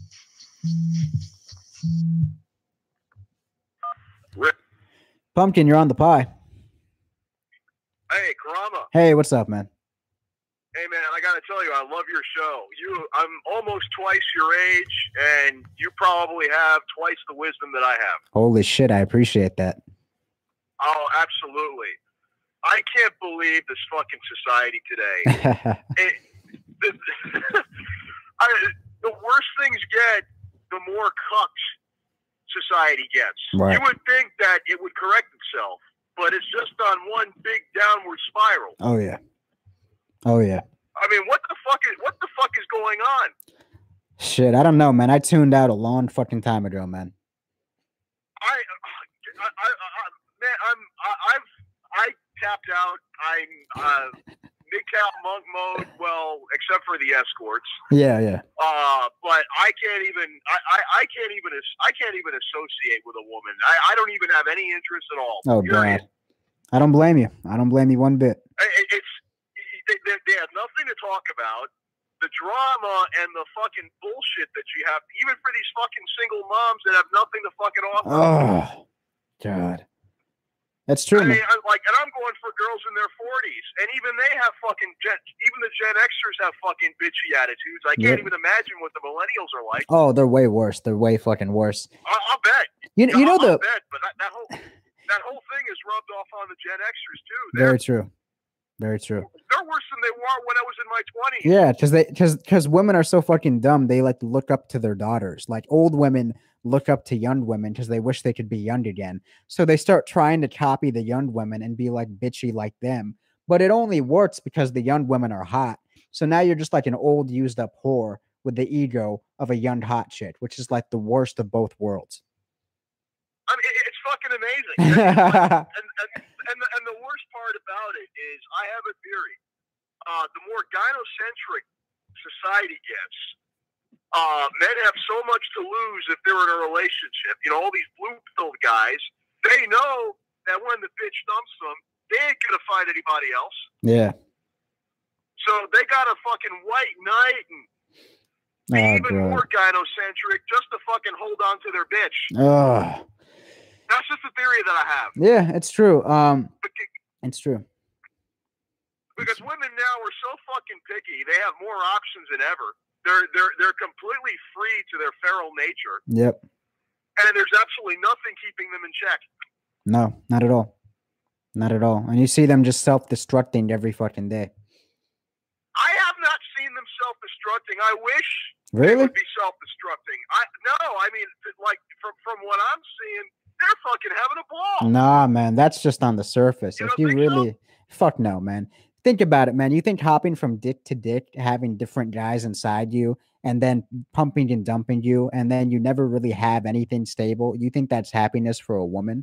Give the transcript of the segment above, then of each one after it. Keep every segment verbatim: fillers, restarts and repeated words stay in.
Pumpkin, you're on the pie. Hey, Karama. Hey, what's up, man? Hey, man, I got to tell you, I love your show. You, I'm almost twice your age, and you probably have twice the wisdom that I have. Holy shit, I appreciate that. Oh, absolutely. I can't believe this fucking society today. it, the, I, the worse things get, the more cucked society gets. Right. You would think that it would correct itself, but it's just on one big downward spiral. Oh yeah. Oh yeah. I mean, what the fuck is what the fuck is going on? Shit, I don't know, man. I tuned out a long fucking time ago, man. I, I, I, I man, I'm, I, I've, I tapped out. I'm uh, mid-cap monk mode. Well, except for the escorts. Yeah, yeah. Uh, but I can't even. I, I, I can't even. I can't even associate with a woman. I, I don't even have any interest at all. Oh Period. God. I don't blame you. I don't blame you one bit. It, it's they, they, they have nothing to talk about. The drama and the fucking bullshit that you have, even for these fucking single moms that have nothing to fucking offer. Oh, God. That's true. I mean, I'm like, and I'm going for girls in their forties, and even they have fucking Gen, even the Gen Xers have fucking bitchy attitudes. I can't Yep. even imagine what the millennials are like. Oh, they're way worse. They're way fucking worse. I, I'll bet. You, you know I'll the bet, but that, that whole that whole thing is rubbed off on the Gen Xers too. They're, very true. Very true. They're worse than they were when I was in my twenties. Yeah, because they because because women are so fucking dumb. They like to look up to their daughters. Like old women look up to young women because they wish they could be young again. So they start trying to copy the young women and be like bitchy like them. But it only works because the young women are hot. So now you're just like an old used up whore with the ego of a young hot shit, which is like the worst of both worlds. I mean, it- it's fucking amazing. and, and, and, and, the, and the worst part about it is I have a theory. Uh, the more gynocentric society gets, uh, men have so much to lose if they're in a relationship. You know, all these blue-pilled guys, they know that when the bitch dumps them, they ain't going to find anybody else. Yeah. So they got a fucking white knight and be Oh, even God. more gynocentric just to fucking hold on to their bitch. Oh. That's just a theory that I have. Yeah, it's true. Um, Because it's true. Because women now are so fucking picky. They have more options than ever. They're they're they're completely free to their feral nature. Yep. And there's absolutely nothing keeping them in check. No, not at all. Not at all. And you see them just self-destructing every fucking day. I have not seen them self-destructing. I wish they Really? would be self-destructing. I no, I mean, like from from what I'm seeing, they're fucking having a ball. Nah, man, that's just on the surface. You If don't you think so? really, fuck no, man. Think about it, man. You think hopping from dick to dick, having different guys inside you, and then pumping and dumping you, and then you never really have anything stable. You think that's happiness for a woman?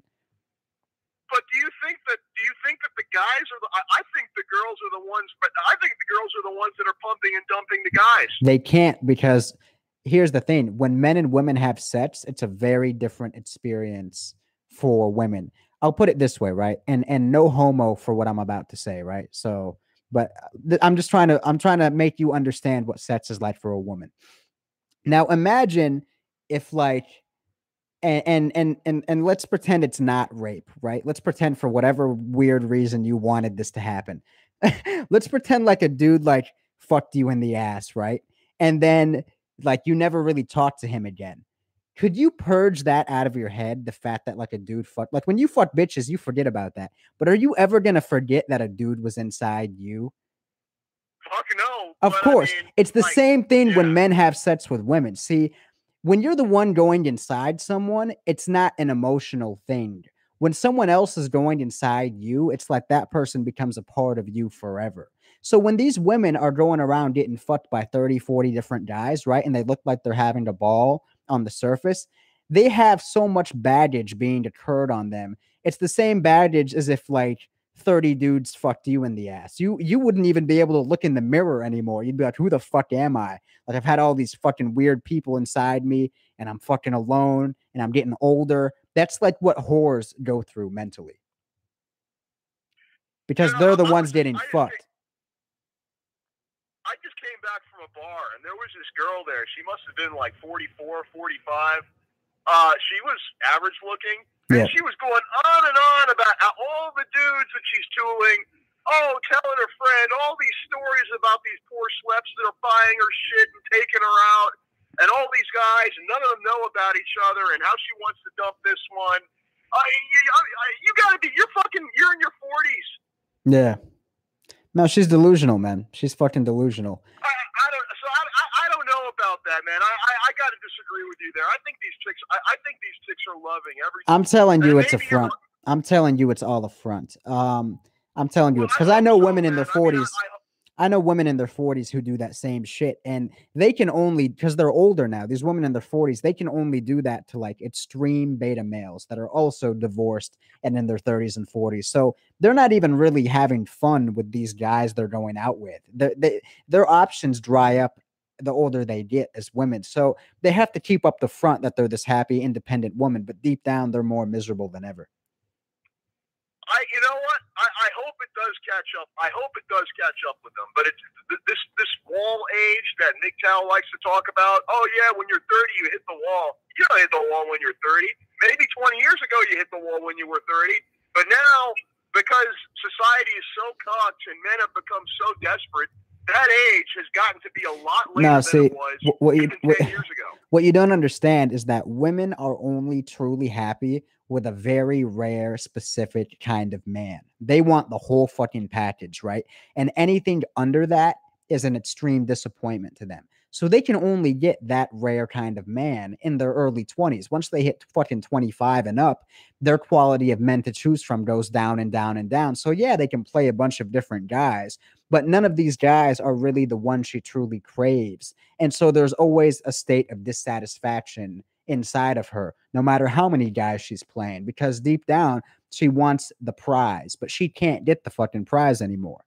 But do you think that do you think that the guys are the? I, I think the girls are the ones. But I think the girls are the ones that are pumping and dumping the guys. They can't, because here's the thing. When men and women have sex, it's a very different experience for women. I'll put it this way, right? And and no homo for what I'm about to say, right? So, but th- I'm just trying to I'm trying to make you understand what sex is like for a woman. Now, imagine if like and and and and, and let's pretend it's not rape, right? Let's pretend for whatever weird reason you wanted this to happen. Let's pretend like a dude like fucked you in the ass, right? And then like you never really talked to him again. Could you purge that out of your head? The fact that like a dude fucked, like when you fuck bitches, you forget about that. But are you ever gonna forget that a dude was inside you? Fuck no. Of but course, I mean, it's the like, same thing yeah. when men have sex with women. See, when you're the one going inside someone, it's not an emotional thing. When someone else is going inside you, it's like that person becomes a part of you forever. So when these women are going around getting fucked by thirty, forty different guys, right? And they look like they're having a ball on the surface, they have so much baggage being occurred on them. It's the same baggage as if like thirty dudes fucked you in the ass. You you wouldn't even be able to look in the mirror anymore. You'd be like, who the fuck am I? Like I've had all these fucking weird people inside me and I'm fucking alone and I'm getting older. That's like what whores go through mentally. Because You know, they're the I ones was- getting I just fucked. think- I just came back from a bar, and there was this girl there. She must have been like forty-four, forty-five. Uh, she was average looking, and Yeah. she was going on and on about how all the dudes that she's tooling. Oh, telling her friend all these stories about these poor schleps that are buying her shit and taking her out, and all these guys, and none of them know about each other, and how she wants to dump this one. Uh, you, you gotta be. You're fucking. You're in your forties. Yeah. No, she's delusional, man. She's fucking delusional. I, I don't. So I, I. I don't know about that, man. I. I, I got to disagree with you there. I think these chicks. I, I think these chicks are loving everything. I'm telling you, And it's a maybe you're- front. I'm telling you, it's all a front. Um, I'm telling you, Well, it's because I I know hope so, women in their man. I mean, forties. I- I- I know women in their forties who do that same shit, and they can only, because they're older now, these women in their forties, they can only do that to like extreme beta males that are also divorced and in their thirties and forties. So they're not even really having fun with these guys they're going out with. They, they, their options dry up the older they get as women. So they have to keep up the front that they're this happy, independent woman, but deep down, they're more miserable than ever. I, you know what? I, I hope it does catch up. I hope it does catch up with them. But it's th- this this wall age that M G T O W likes to talk about. Oh yeah, when you're thirty, you hit the wall. You don't hit the wall when you're thirty. Maybe twenty years ago, you hit the wall when you were thirty. But now, because society is so cocked and men have become so desperate, that age has gotten to be a lot later No, than see, it was wh- what you even what, ten years ago. what you don't understand is that women are only truly happy with a very rare, specific kind of man. They want the whole fucking package, right? And anything under that is an extreme disappointment to them. So they can only get that rare kind of man in their early twenties. Once they hit fucking twenty-five and up, their quality of men to choose from goes down and down and down. So yeah, they can play a bunch of different guys, but none of these guys are really the one she truly craves. And so there's always a state of dissatisfaction inside of her, no matter how many guys she's playing, because deep down she wants the prize, but she can't get the fucking prize anymore.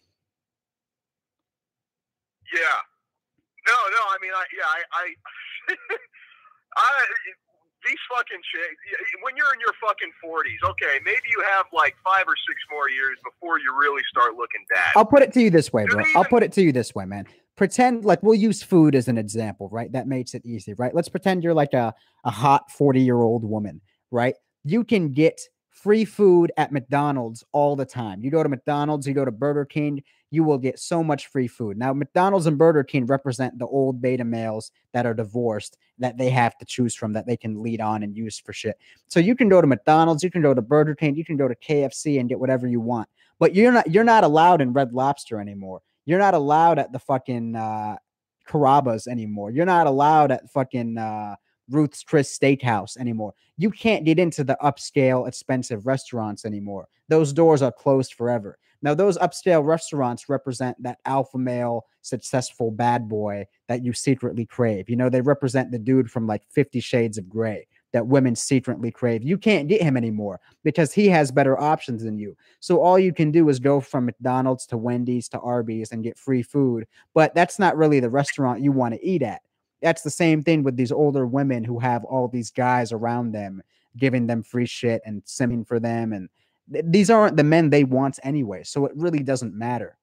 Yeah. No, no. I mean, I yeah, I, I, I these fucking chicks. When you're in your fucking forties, okay, maybe you have like five or six more years before you really start looking bad. I'll put it to you this way, bro. Do they I'll even- put it to you this way, man. Pretend like we'll use food as an example, right? That makes it easy, right? Let's pretend you're like a, a hot forty year old woman, right? You can get free food at McDonald's all the time. You go to McDonald's, you go to Burger King, you will get so much free food. Now, McDonald's and Burger King represent the old beta males that are divorced that they have to choose from, that they can lead on and use for shit. So you can go to McDonald's, you can go to Burger King, you can go to K F C and get whatever you want. But you're not you're not allowed in Red Lobster anymore. You're not allowed at the fucking uh, Carrabba's anymore. You're not allowed at fucking uh, Ruth's Chris Steakhouse anymore. You can't get into the upscale, expensive restaurants anymore. Those doors are closed forever. Now, those upscale restaurants represent that alpha male, successful bad boy that you secretly crave. You know, they represent the dude from like Fifty Shades of Grey that women secretly crave. You can't get him anymore because he has better options than you. So all you can do is go from McDonald's to Wendy's to Arby's and get free food. But that's not really the restaurant you want to eat at. That's the same thing with these older women who have all these guys around them giving them free shit and simming for them. And th- these aren't the men they want anyway. So it really doesn't matter.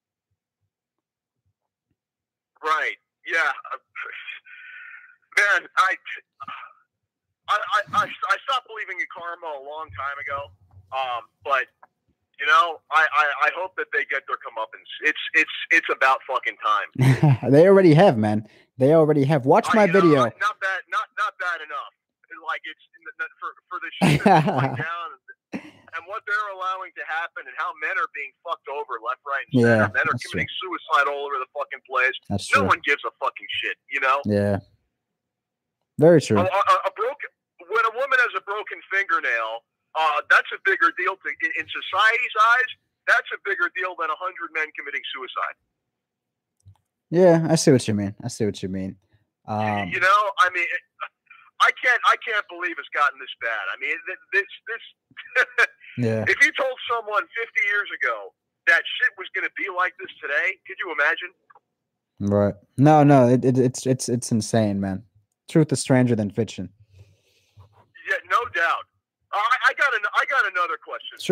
Right. Yeah. Man, I, I, I, I, I stopped believing in karma a long time ago. Um, but you know, I, I, I hope that they get their comeuppance. It's, it's, it's about fucking time. They already have, man. They already have. Watch I, my you know, video. Not, not bad. Not, not bad enough. Like it's for, for the shit that's going down and what they're allowing to happen and how men are being fucked over left, right, and center. Yeah, Men are that's committing suicide all over the fucking place. That's No true. one gives a fucking shit, you know? Yeah. Very true. A, a, a broken when a woman has a broken fingernail, uh, that's a bigger deal to, in, in society's eyes. That's a bigger deal than a hundred men committing suicide. Yeah, I see what you mean. I see what you mean. Um, you know, I mean, it, I can't, I can't believe it's gotten this bad. I mean, this, this. yeah. If you told someone fifty years ago that shit was going to be like this today, could you imagine? Right. No, no, it, it, it's it's it's insane, man. Truth is stranger than fiction. Yeah, no doubt. Uh, I, I got an, I got another question Sure. for you.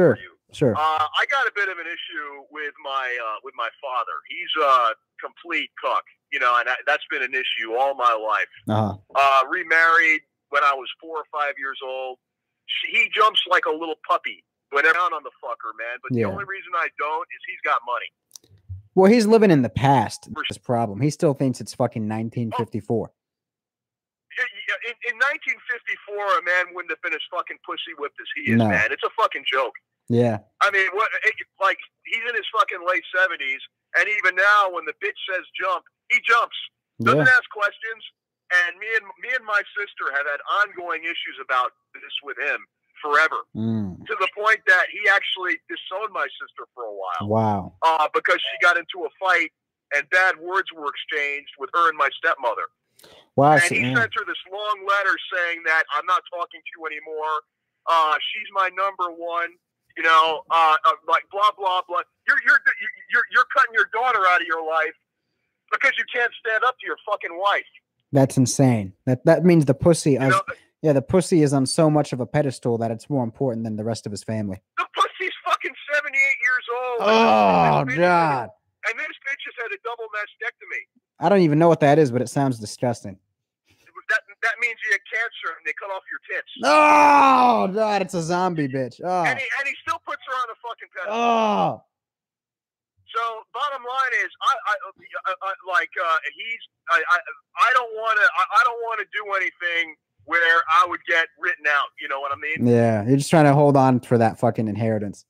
Sure. Uh, I got a bit of an issue with my uh, with my father. He's a complete cuck, you know, and that, that's been an issue all my life. Uh-huh. Uh, remarried when I was four or five years old. She, he jumps like a little puppy when I'm down on the fucker, man. But Yeah. the only reason I don't is he's got money. Well, he's living in the past. This problem. He still thinks it's fucking nineteen fifty-four. In, in nineteen fifty-four, a man wouldn't have been as fucking pussy whipped as he is, No. man. It's a fucking joke. Yeah. I mean, what? It, like he's in his fucking late seventies, and even now, when the bitch says jump, he jumps. Doesn't Yeah. ask questions. And me and me and my sister have had ongoing issues about this with him forever, Mm. to the point that he actually disowned my sister for a while. Wow. Uh, because she got into a fight and bad words were exchanged with her and my stepmother. Wow. And so, he yeah. sent her this long letter saying that I'm not talking to you anymore. Uh, she's my number one. You know, uh, uh, like blah blah blah. You're you're you're you're cutting your daughter out of your life because you can't stand up to your fucking wife. That's insane. That that means the pussy. You Is, know, yeah, the pussy is on so much of a pedestal that it's more important than the rest of his family. the pussy's fucking seventy-eight years old. Oh and this bitch- God. And this bitch has had a double mastectomy. I don't even know what that is, but it sounds disgusting. That that means you had cancer and they cut off your tits. Oh God, it's a zombie bitch. Oh. And he and he still puts her on a fucking pedestal. Oh. So bottom line is, I, I, I, I like uh, he's I, I, I don't want to I, I don't want to do anything where I would get written out. You know what I mean? Yeah, you're just trying to hold on for that fucking inheritance.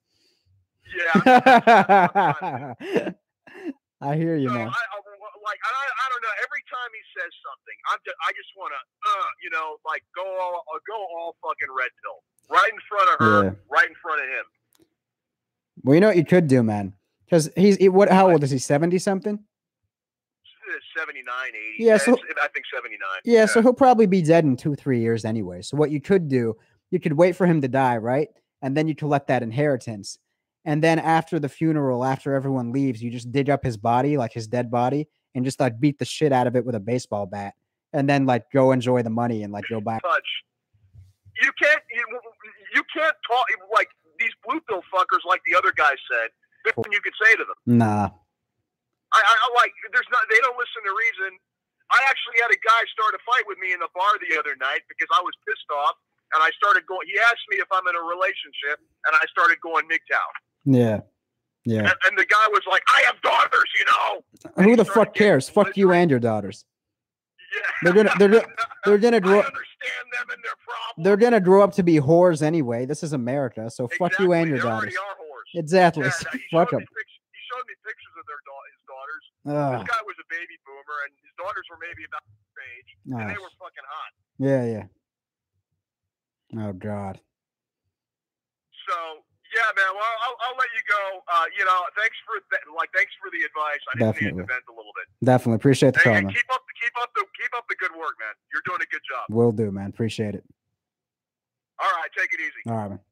Yeah. I hear you, so man. I, I like I, I don't know. Every time he says something, I'm just, I just want to uh, you know like go all go all fucking red pill right in front of her, Yeah. right in front of him. Well, you know what you could do, man, because he's he, what? How old is he? Seventy something. seventy-nine, eighty. Yeah, so- I think seventy-nine. Yeah, so he'll probably be dead in two, three years anyway. So what you could do, you could wait for him to die, right? And then you collect that inheritance. And then after the funeral, after everyone leaves, you just dig up his body, like his dead body, and just like beat the shit out of it with a baseball bat. And then like go enjoy the money and like go back. touch. You can't you, you can't talk like these blue pill fuckers like the other guy said. There's nothing you could say to them. Nah. I, I, I like there's not they don't listen to reason. I actually had a guy start a fight with me in the bar the other night because I was pissed off and I started going. He asked me if I'm in a relationship and I started going M G T O W. Yeah. Yeah. And, and the guy was like, "I have daughters, you know." And Who he the started fuck getting cares? Fuck you belligerent. and your daughters. Yeah. They're gonna they're gonna they're gonna I grow understand them and their problems. they're gonna grow up to be whores anyway. This is America, so fuck you and your Exactly, they daughters. already are whores. Exactly. Yeah, so no, he, fuck showed them. me pic- he showed me pictures of their da- his daughters. Ugh. This guy was a baby boomer, and his daughters were maybe about his age, and they Oh, were fucking hot. yeah, yeah. Oh God. So yeah, man. Well, I'll, I'll let you go. Uh, you know, thanks for th- like thanks for the advice. I just needed Definitely. to vent a little bit. Definitely appreciate the Hey, call, hey, man. keep up, keep up the keep up the good work, man. You're doing a good job. Will do, man. Appreciate it. All right, take it easy. All right, man.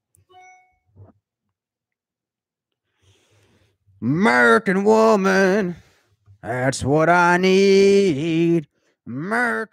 American woman, that's what I need. American.